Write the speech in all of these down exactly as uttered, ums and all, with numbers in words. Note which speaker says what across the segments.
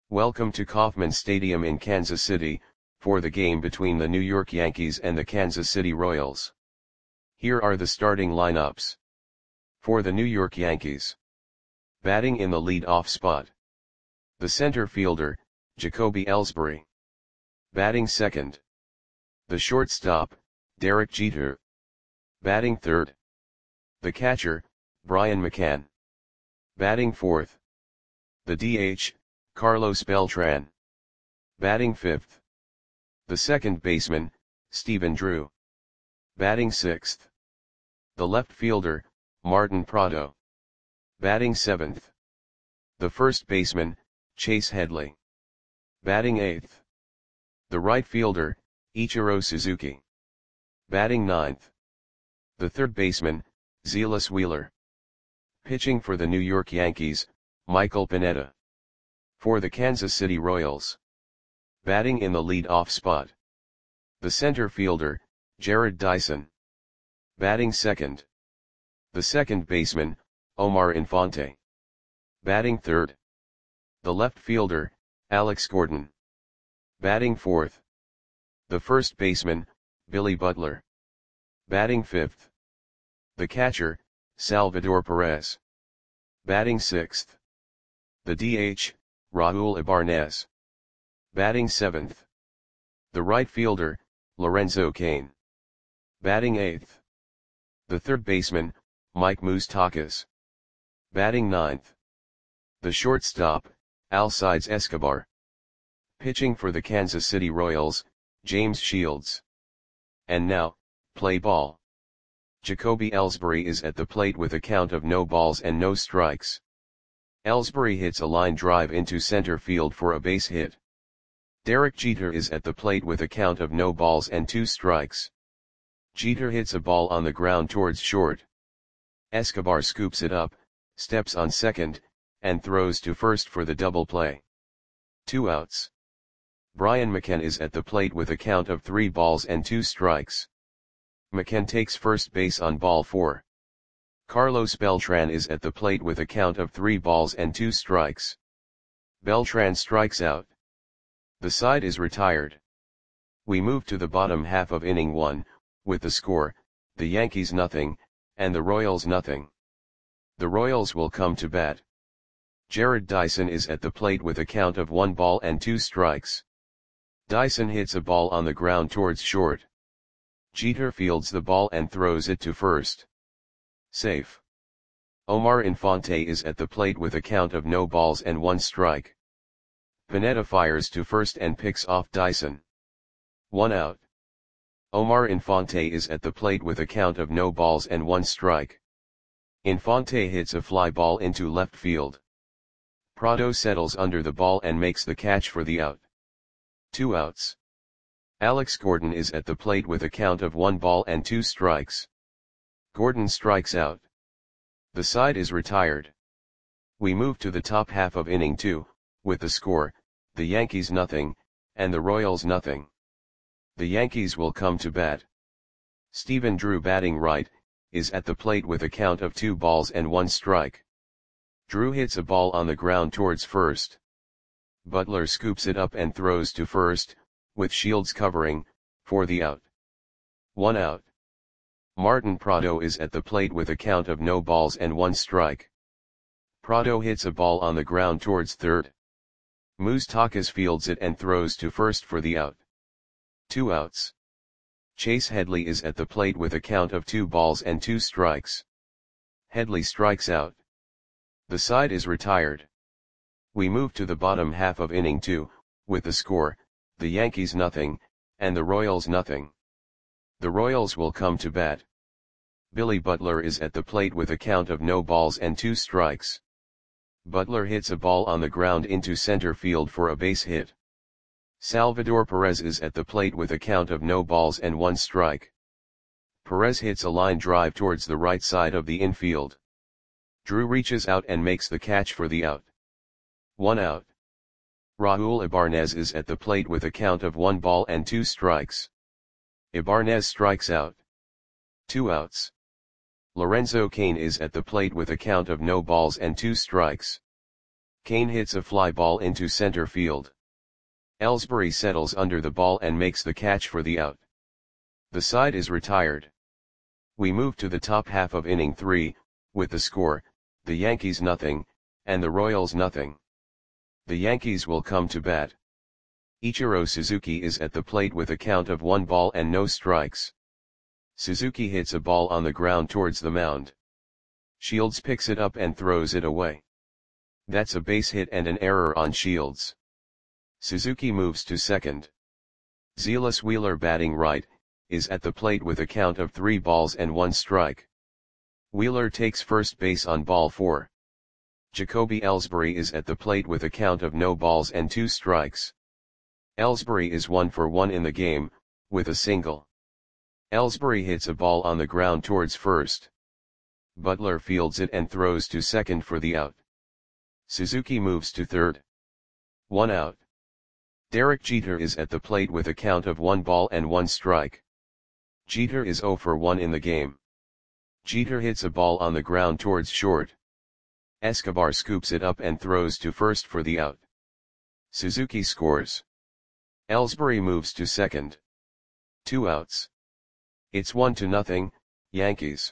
Speaker 1: Welcome to Kauffman Stadium in Kansas City, for the game between the New York Yankees and the Kansas City Royals. Here are the starting lineups. For the New York Yankees. Batting in the lead-off spot. The center fielder, Jacoby Ellsbury. Batting second. The shortstop, Derek Jeter. Batting third. The catcher, Brian McCann. Batting fourth. The D H, Carlos Beltran. Batting fifth. The second baseman, Stephen Drew. Batting sixth. The left fielder, Martin Prado. Batting seventh. The first baseman, Chase Headley. Batting eighth. The right fielder, Ichiro Suzuki. Batting ninth. The third baseman, Zealous Wheeler. Pitching for the New York Yankees, Michael Pineda. For the Kansas City Royals. Batting in the lead-off spot. The center fielder, Jarrod Dyson. Batting second. The second baseman, Omar Infante. Batting third. The left fielder, Alex Gordon. Batting fourth. The first baseman, Billy Butler. Batting fifth. The catcher, Salvador Perez. Batting sixth. The D H, Raul Ibanez. Batting seventh. The right fielder, Lorenzo Cain. Batting eighth. The third baseman, Mike Moustakas. Batting ninth. The shortstop, Alcides Escobar. Pitching for the Kansas City Royals, James Shields. And now, play ball. Jacoby Ellsbury is at the plate with a count of no balls and no strikes. Ellsbury hits a line drive into center field for a base hit. Derek Jeter is at the plate with a count of no balls and two strikes. Jeter hits a ball on the ground towards short. Escobar scoops it up, steps on second, and throws to first for the double play. Two outs. Brian McCann is at the plate with a count of three balls and two strikes. McCann takes first base on ball four. Carlos Beltran is at the plate with a count of three balls and two strikes. Beltran strikes out. The side is retired. We move to the bottom half of inning one, with the score, the Yankees nothing, and the Royals nothing. The Royals will come to bat. Jarrod Dyson is at the plate with a count of one ball and two strikes. Dyson hits a ball on the ground towards short. Jeter fields the ball and throws it to first. Safe. Omar Infante is at the plate with a count of no balls and one strike. Pineda fires to first and picks off Dyson. One out. Omar Infante is at the plate with a count of no balls and one strike. Infante hits a fly ball into left field. Prado settles under the ball and makes the catch for the out. Two outs. Alex Gordon is at the plate with a count of one ball and two strikes. Gordon strikes out. The side is retired. We move to the top half of inning two, with the score, the Yankees nothing, and the Royals nothing. The Yankees will come to bat. Stephen Drew batting right, is at the plate with a count of two balls and one strike. Drew hits a ball on the ground towards first. Butler scoops it up and throws to first, with Shields covering, for the out. One out. Martin Prado is at the plate with a count of no balls and one strike. Prado hits a ball on the ground towards third. Moustakas fields it and throws to first for the out. Two outs. Chase Headley is at the plate with a count of two balls and two strikes. Headley strikes out. The side is retired. We move to the bottom half of inning two, with the score, the Yankees nothing, and the Royals nothing. The Royals will come to bat. Billy Butler is at the plate with a count of no balls and two strikes. Butler hits a ball on the ground into center field for a base hit. Salvador Perez is at the plate with a count of no balls and one strike. Perez hits a line drive towards the right side of the infield. Drew reaches out and makes the catch for the out. One out. Raul Ibanez is at the plate with a count of one ball and two strikes. Ibanez strikes out. Two outs. Lorenzo Cain is at the plate with a count of no balls and two strikes. Kane hits a fly ball into center field. Ellsbury settles under the ball and makes the catch for the out. The side is retired. We move to the top half of inning three, with the score, the Yankees nothing, and the Royals nothing. The Yankees will come to bat. Ichiro Suzuki is at the plate with a count of one ball and no strikes. Suzuki hits a ball on the ground towards the mound. Shields picks it up and throws it away. That's a base hit and an error on Shields. Suzuki moves to second. Zealous Wheeler, batting right, is at the plate with a count of three balls and one strike. Wheeler takes first base on ball four. Jacoby Ellsbury is at the plate with a count of no balls and two strikes. Ellsbury is one for one in the game, with a single. Ellsbury hits a ball on the ground towards first. Butler fields it and throws to second for the out. Suzuki moves to third. One out. Derek Jeter is at the plate with a count of one ball and one strike. Jeter is zero for one in the game. Jeter hits a ball on the ground towards short. Escobar scoops it up and throws to first for the out. Suzuki scores. Ellsbury moves to second. Two outs. It's one to nothing, Yankees.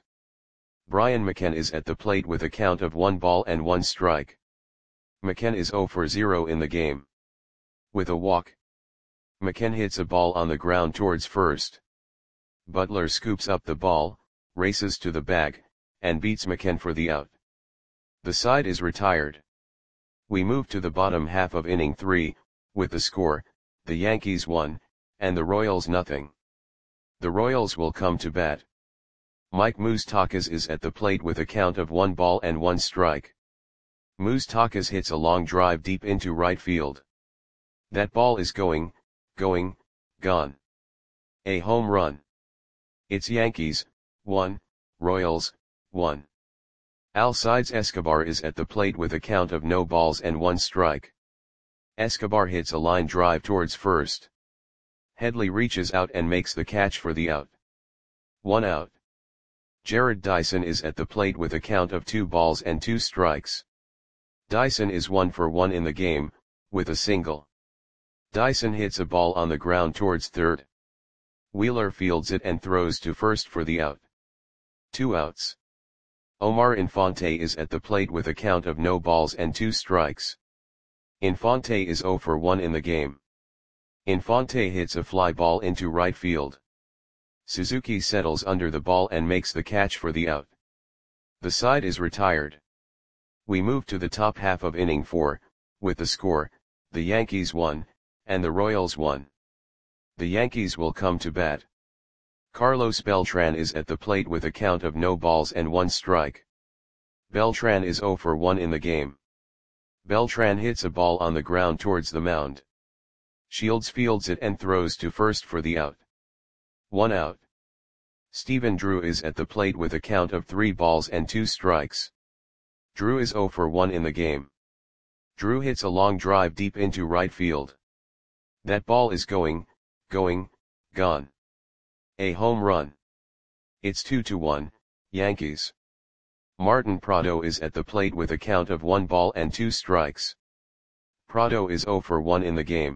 Speaker 1: Brian McCann is at the plate with a count of one ball and one strike. McCann is zero for zero in the game. With a walk. McCann hits a ball on the ground towards first. Butler scoops up the ball, races to the bag, and beats McCann for the out. The side is retired. We move to the bottom half of inning three, with the score, the Yankees one, and the Royals nothing. The Royals will come to bat. Mike Moustakas is at the plate with a count of one ball and one strike. Moustakas hits a long drive deep into right field. That ball is going, going, gone. A home run. It's Yankees, one, Royals, one. Alcides Escobar is at the plate with a count of no balls and one strike. Escobar hits a line drive towards first. Headley reaches out and makes the catch for the out. One out. Jared Dyson is at the plate with a count of two balls and two strikes. Dyson is one for one in the game, with a single. Dyson hits a ball on the ground towards third. Wheeler fields it and throws to first for the out. Two outs. Omar Infante is at the plate with a count of no balls and two strikes. Infante is zero for one in the game. Infante hits a fly ball into right field. Suzuki settles under the ball and makes the catch for the out. The side is retired. We move to the top half of inning four, with the score, the Yankees one, and the Royals one. The Yankees will come to bat. Carlos Beltran is at the plate with a count of no balls and one strike. Beltran is zero for one in the game. Beltran hits a ball on the ground towards the mound. Shields fields it and throws to first for the out. One out. Stephen Drew is at the plate with a count of three balls and two strikes. Drew is zero for one in the game. Drew hits a long drive deep into right field. That ball is going, going, gone. A home run. It's two to one, Yankees. Martin Prado is at the plate with a count of one ball and two strikes. Prado is zero for one in the game.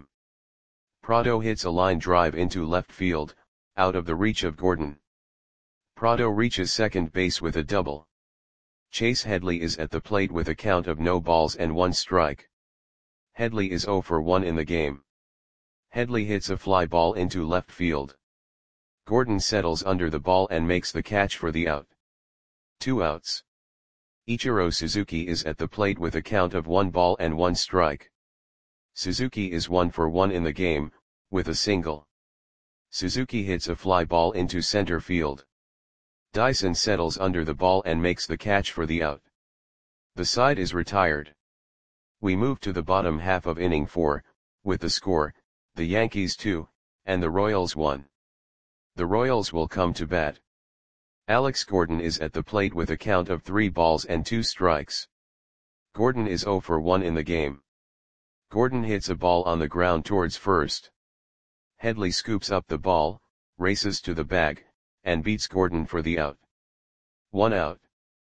Speaker 1: Prado hits a line drive into left field, out of the reach of Gordon. Prado reaches second base with a double. Chase Headley is at the plate with a count of no balls and one strike. Headley is zero for one in the game. Headley hits a fly ball into left field. Gordon settles under the ball and makes the catch for the out. Two outs. Ichiro Suzuki is at the plate with a count of one ball and one strike. Suzuki is one for one in the game, with a single. Suzuki hits a fly ball into center field. Dyson settles under the ball and makes the catch for the out. The side is retired. We move to the bottom half of inning four, with the score, the Yankees two, and the Royals one. The Royals will come to bat. Alex Gordon is at the plate with a count of three balls and two strikes. Gordon is zero for one in the game. Gordon hits a ball on the ground towards first. Headley scoops up the ball, races to the bag, and beats Gordon for the out. One out.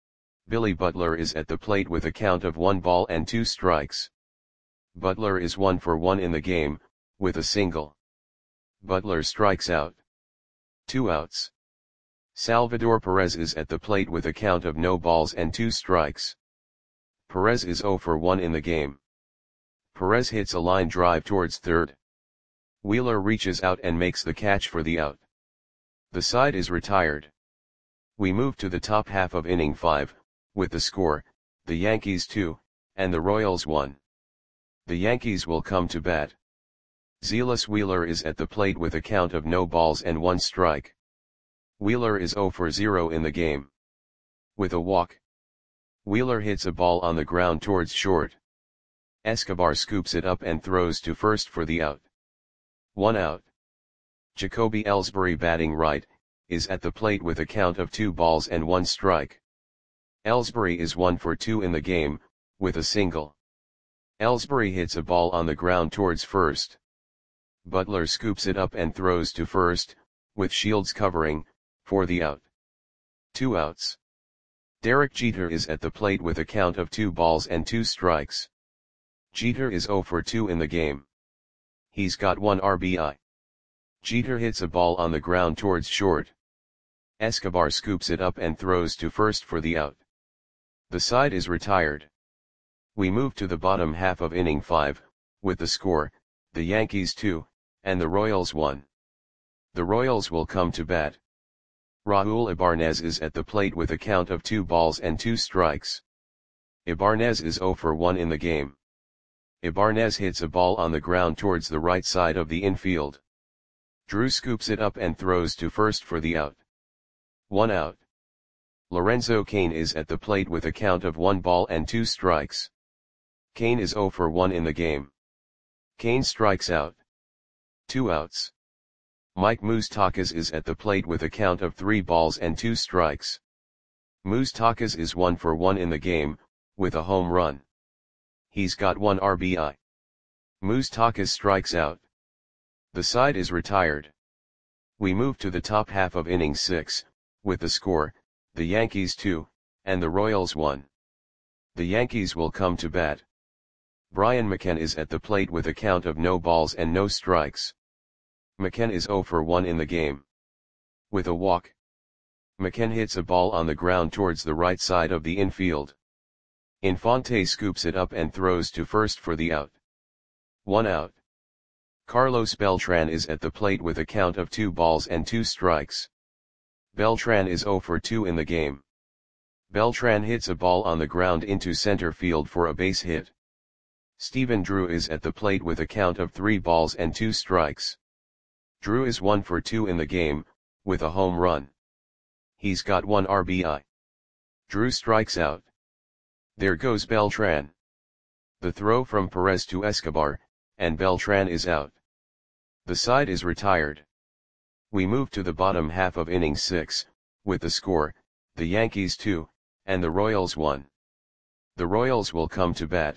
Speaker 1: Billy Butler is at the plate with a count of one ball and two strikes. Butler is one for one in the game, with a single. Butler strikes out. Two outs. Salvador Perez is at the plate with a count of no balls and two strikes. Perez is zero for one in the game. Perez hits a line drive towards third. Wheeler reaches out and makes the catch for the out. The side is retired. We move to the top half of inning five, with the score, the Yankees two, and the Royals one. The Yankees will come to bat. Zealous Wheeler is at the plate with a count of no balls and one strike. Wheeler is zero for zero in the game. With a walk. Wheeler hits a ball on the ground towards short. Escobar scoops it up and throws to first for the out. One out. Jacoby Ellsbury, batting right, is at the plate with a count of two balls and one strike. Ellsbury is one for two in the game, with a single. Ellsbury hits a ball on the ground towards first. Butler scoops it up and throws to first, with Shields covering, for the out. Two outs. Derek Jeter is at the plate with a count of two balls and two strikes. Jeter is zero for two in the game. He's got one R B I. Jeter hits a ball on the ground towards short. Escobar scoops it up and throws to first for the out. The side is retired. We move to the bottom half of inning five, with the score, the Yankees two, and the Royals one. The Royals will come to bat. Raul Ibanez is at the plate with a count of two balls and two strikes. Ibanez is zero for one in the game. Ibanez hits a ball on the ground towards the right side of the infield. Drew scoops it up and throws to first for the out. One out. Lorenzo Cain is at the plate with a count of one ball and two strikes. Cain is zero for one in the game. Cain strikes out. Two outs. Mike Moustakas is at the plate with a count of three balls and two strikes. Moustakas is one for one in the game, with a home run. He's got one R B I. Moustakas strikes out. The side is retired. We move to the top half of inning six, with the score, the Yankees two, and the Royals one. The Yankees will come to bat. Brian McCann is at the plate with a count of no balls and no strikes. McCann is zero for one in the game. With a walk. McCann hits a ball on the ground towards the right side of the infield. Infante scoops it up and throws to first for the out. One out. Carlos Beltran is at the plate with a count of two balls and two strikes. Beltran is zero for two in the game. Beltran hits a ball on the ground into center field for a base hit. Stephen Drew is at the plate with a count of three balls and two strikes. Drew is one for two in the game, with a home run. He's got one R B I. Drew strikes out. There goes Beltran. The throw from Perez to Escobar, and Beltran is out. The side is retired. We move to the bottom half of inning six, with the score, the Yankees two, and the Royals one. The Royals will come to bat.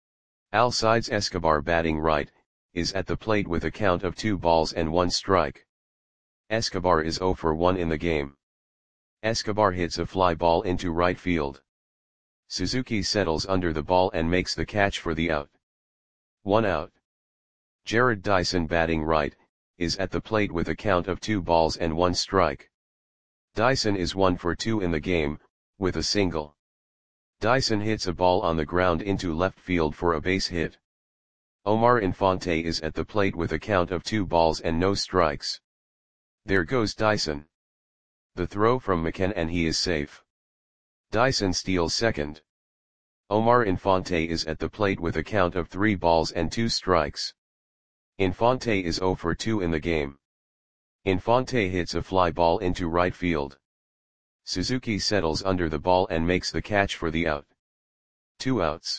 Speaker 1: Alcides Escobar, batting right, is at the plate with a count of two balls and one strike. Escobar is zero for one in the game. Escobar hits a fly ball into right field. Suzuki settles under the ball and makes the catch for the out. One out. Jared Dyson, batting right, is at the plate with a count of two balls and one strike. Dyson is one for two in the game, with a single. Dyson hits a ball on the ground into left field for a base hit. Omar Infante is at the plate with a count of two balls and no strikes. There goes Dyson. The throw from McCann and he is safe. Dyson steals second. Omar Infante is at the plate with a count of three balls and two strikes. Infante is zero for two in the game. Infante hits a fly ball into right field. Suzuki settles under the ball and makes the catch for the out. Two outs.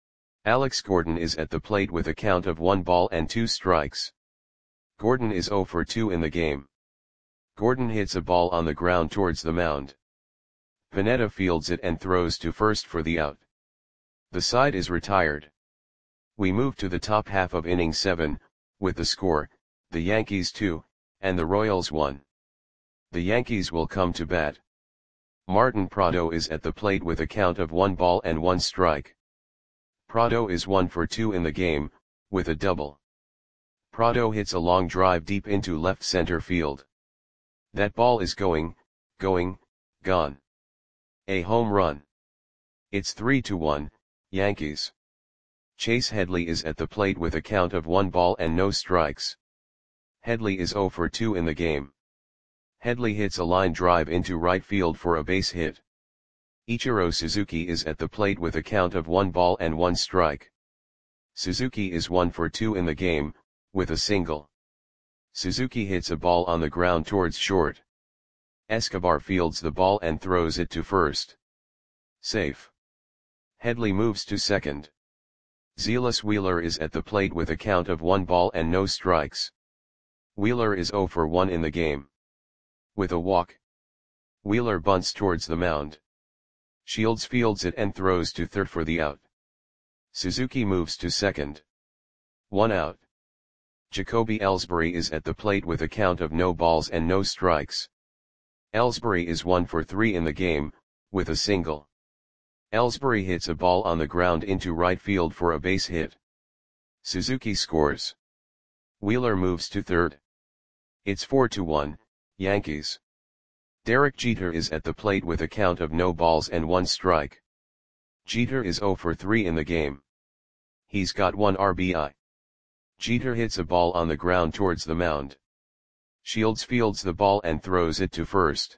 Speaker 1: Alex Gordon is at the plate with a count of one ball and two strikes. Gordon is zero for two in the game. Gordon hits a ball on the ground towards the mound. Pineda fields it and throws to first for the out. The side is retired. We move to the top half of inning seven, with the score, the Yankees two, and the Royals one. The Yankees will come to bat. Martin Prado is at the plate with a count of one ball and one strike. Prado is one for two in the game, with a double. Prado hits a long drive deep into left center field. That ball is going, going, gone. A home run. It's three to one, Yankees. Chase Headley is at the plate with a count of one ball and no strikes. Headley is zero for two in the game. Headley hits a line drive into right field for a base hit. Ichiro Suzuki is at the plate with a count of one ball and one strike. Suzuki is one for two in the game, with a single. Suzuki hits a ball on the ground towards short. Escobar fields the ball and throws it to first. Safe. Headley moves to second. Zealous Wheeler is at the plate with a count of one ball and no strikes. Wheeler is zero for one in the game. With a walk. Wheeler bunts towards the mound. Shields fields it and throws to third for the out. Suzuki moves to second. One out. Jacoby Ellsbury is at the plate with a count of no balls and no strikes. Ellsbury is one for three in the game, with a single. Ellsbury hits a ball on the ground into right field for a base hit. Suzuki scores. Wheeler moves to third. It's four to one, Yankees. Derek Jeter is at the plate with a count of no balls and one strike. Jeter is zero for three in the game. He's got one R B I. Jeter hits a ball on the ground towards the mound. Shields fields the ball and throws it to first.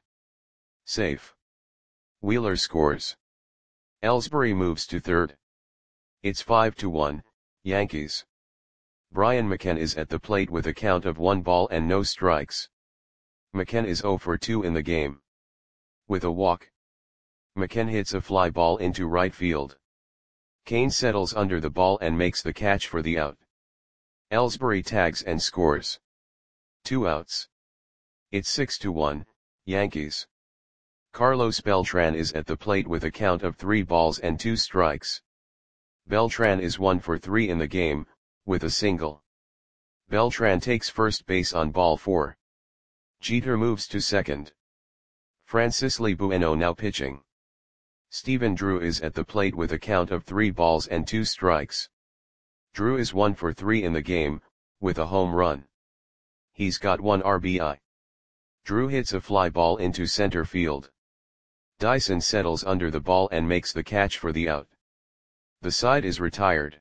Speaker 1: Safe. Wheeler scores. Ellsbury moves to third. It's five to one, Yankees. Brian McCann is at the plate with a count of one ball and no strikes. McCann is zero for two in the game. With a walk. McCann hits a fly ball into right field. Kane settles under the ball and makes the catch for the out. Ellsbury tags and scores. Two outs. It's six to one, Yankees. Carlos Beltran is at the plate with a count of three balls and two strikes. Beltran is one for three in the game, with a single. Beltran takes first base on ball four. Jeter moves to second. Francisly Bueno now pitching. Stephen Drew is at the plate with a count of three balls and two strikes. Drew is one for three in the game, with a home run. He's got one R B I. Drew hits a fly ball into center field. Dyson settles under the ball and makes the catch for the out. The side is retired.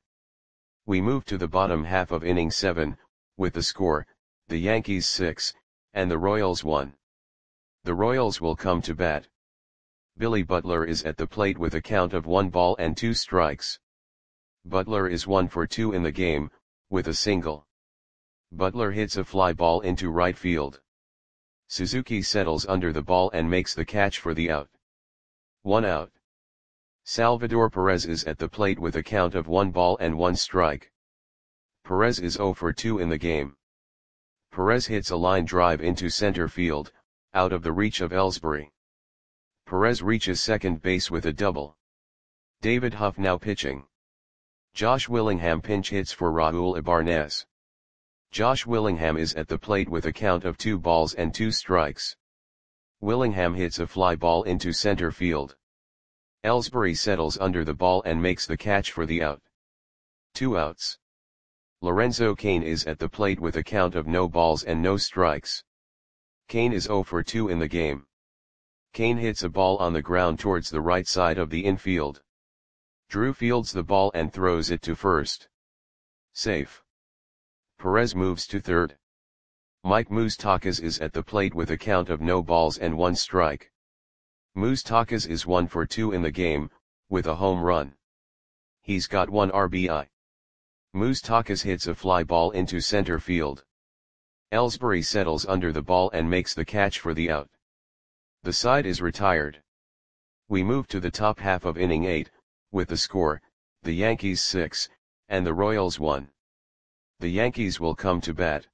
Speaker 1: We move to the bottom half of inning seven, with the score, the Yankees six, and the Royals one. The Royals will come to bat. Billy Butler is at the plate with a count of one ball and two strikes. Butler is one for two in the game, with a single. Butler hits a fly ball into right field. Suzuki settles under the ball and makes the catch for the out. One out. Salvador Perez is at the plate with a count of one ball and one strike. Perez is zero for two in the game. Perez hits a line drive into center field, out of the reach of Ellsbury. Perez reaches second base with a double. David Huff now pitching. Josh Willingham pinch hits for Raul Ibanez. Josh Willingham is at the plate with a count of two balls and two strikes. Willingham hits a fly ball into center field. Ellsbury settles under the ball and makes the catch for the out. Two outs. Lorenzo Cain is at the plate with a count of no balls and no strikes. Cain is zero for two in the game. Cain hits a ball on the ground towards the right side of the infield. Drew fields the ball and throws it to first. Safe. Perez moves to third. Mike Moustakas is at the plate with a count of no balls and one strike. Moustakas is one for two in the game, with a home run. He's got one R B I. Moustakas hits a fly ball into center field. Ellsbury settles under the ball and makes the catch for the out. The side is retired. We move to the top half of inning eight, with the score, the Yankees six, and the Royals one. The Yankees will come to bat.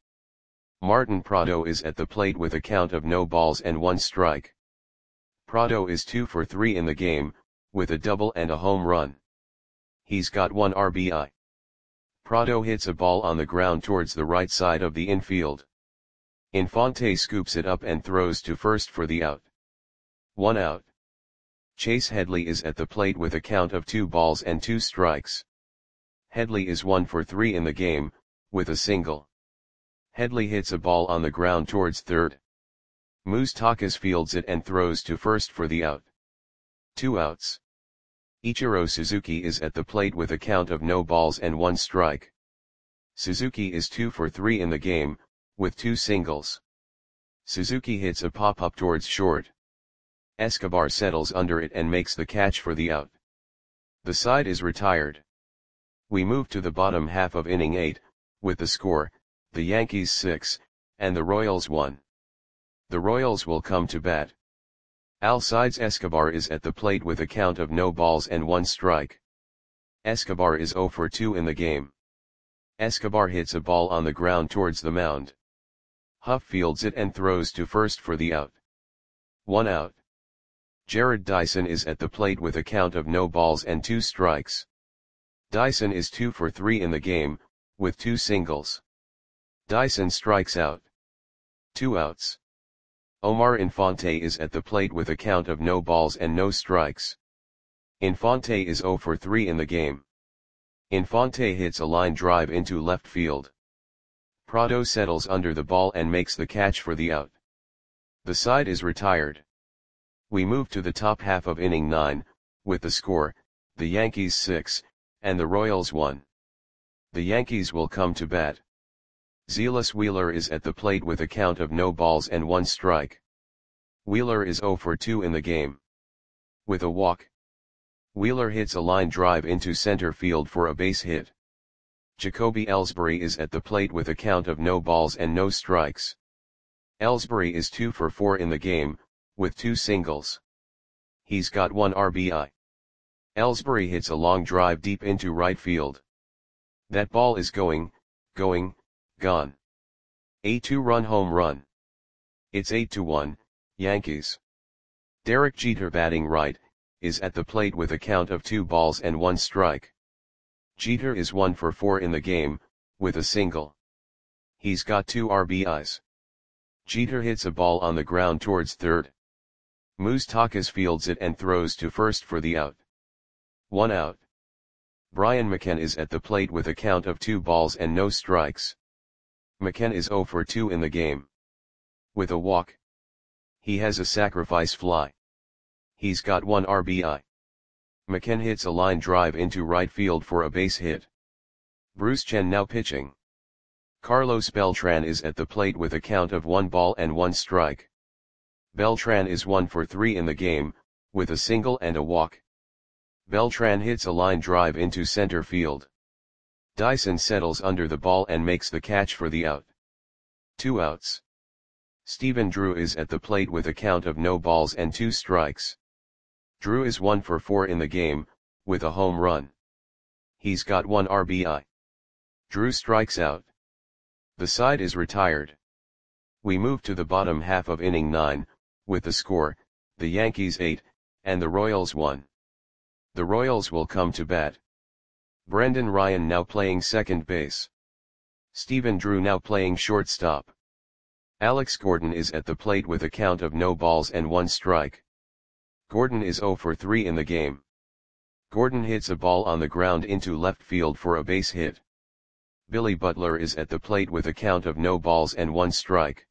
Speaker 1: Martin Prado is at the plate with a count of no balls and one strike. Prado is two for three in the game, with a double and a home run. He's got one R B I. Prado hits a ball on the ground towards the right side of the infield. Infante scoops it up and throws to first for the out. One out. Chase Headley is at the plate with a count of two balls and two strikes. Headley is one for three in the game, with a single. Headley hits a ball on the ground towards third. Moustakas fields it and throws to first for the out. Two outs. Ichiro Suzuki is at the plate with a count of no balls and one strike. Suzuki is two for three in the game, with two singles. Suzuki hits a pop-up towards short. Escobar settles under it and makes the catch for the out. The side is retired. We move to the bottom half of inning eight, with the score, the Yankees six, and the Royals one. The Royals will come to bat. Alcides Escobar is at the plate with a count of no balls and one strike. Escobar is zero for two in the game. Escobar hits a ball on the ground towards the mound. Huff fields it and throws to first for the out. One out. Jared Dyson is at the plate with a count of no balls and two strikes. Dyson is two for three in the game, with two singles. Dyson strikes out. Two outs. Omar Infante is at the plate with a count of no balls and no strikes. Infante is zero for three in the game. Infante hits a line drive into left field. Prado settles under the ball and makes the catch for the out. The side is retired. We move to the top half of inning nine, with the score, the Yankees six, and the Royals one. The Yankees will come to bat. Zealous Wheeler is at the plate with a count of no balls and one strike. Wheeler is zero for two in the game. With a walk. Wheeler hits a line drive into center field for a base hit. Jacoby Ellsbury is at the plate with a count of no balls and no strikes. Ellsbury is two for four in the game, with two singles. He's got one R B I. Ellsbury hits a long drive deep into right field. That ball is going, going, gone. A two-run home run. It's eight to one, Yankees. Derek Jeter, batting right, is at the plate with a count of two balls and one strike. Jeter is one for four in the game, with a single. He's got two R B Is. Jeter hits a ball on the ground towards third. Moustakas fields it and throws to first for the out. One out. Brian McCann is at the plate with a count of two balls and no strikes. McCann is zero for two in the game. With a walk. He has a sacrifice fly. He's got one R B I. McCann hits a line drive into right field for a base hit. Bruce Chen now pitching. Carlos Beltran is at the plate with a count of one ball and one strike. Beltran is one for three in the game, with a single and a walk. Beltran hits a line drive into center field. Dyson settles under the ball and makes the catch for the out. Two outs. Stephen Drew is at the plate with a count of no balls and two strikes. Drew is one for four in the game, with a home run. He's got one R B I. Drew strikes out. The side is retired. We move to the bottom half of inning nine, with the score, the Yankees eight, and the Royals one. The Royals will come to bat. Brendan Ryan now playing second base. Stephen Drew now playing shortstop. Alex Gordon is at the plate with a count of no balls and one strike. Gordon is zero for three in the game. Gordon hits a ball on the ground into left field for a base hit. Billy Butler is at the plate with a count of no balls and one strike.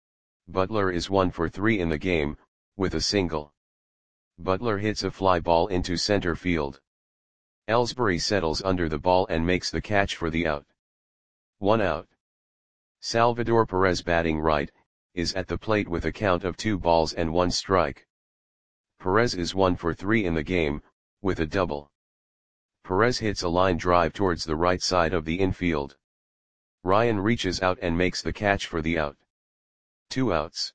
Speaker 1: Butler is one for three in the game, with a single. Butler hits a fly ball into center field. Ellsbury settles under the ball and makes the catch for the out. One out. Salvador Perez, batting right, is at the plate with a count of two balls and one strike. Perez is one for three in the game, with a double. Perez hits a line drive towards the right side of the infield. Ryan reaches out and makes the catch for the out. Two outs.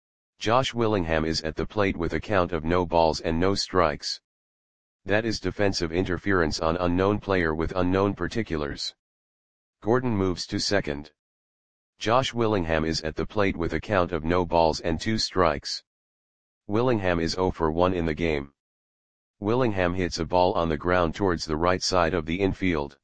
Speaker 1: Josh Willingham is at the plate with a count of no balls and no strikes. That is defensive interference on unknown player with unknown particulars. Gordon moves to second. Josh Willingham is at the plate with a count of no balls and two strikes. Willingham is zero for one in the game. Willingham hits a ball on the ground towards the right side of the infield.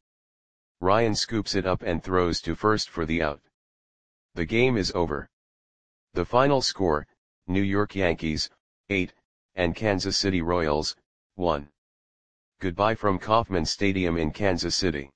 Speaker 1: Ryan scoops it up and throws to first for the out. The game is over. The final score, New York Yankees, eight, and Kansas City Royals, one. Goodbye from Kauffman Stadium in Kansas City.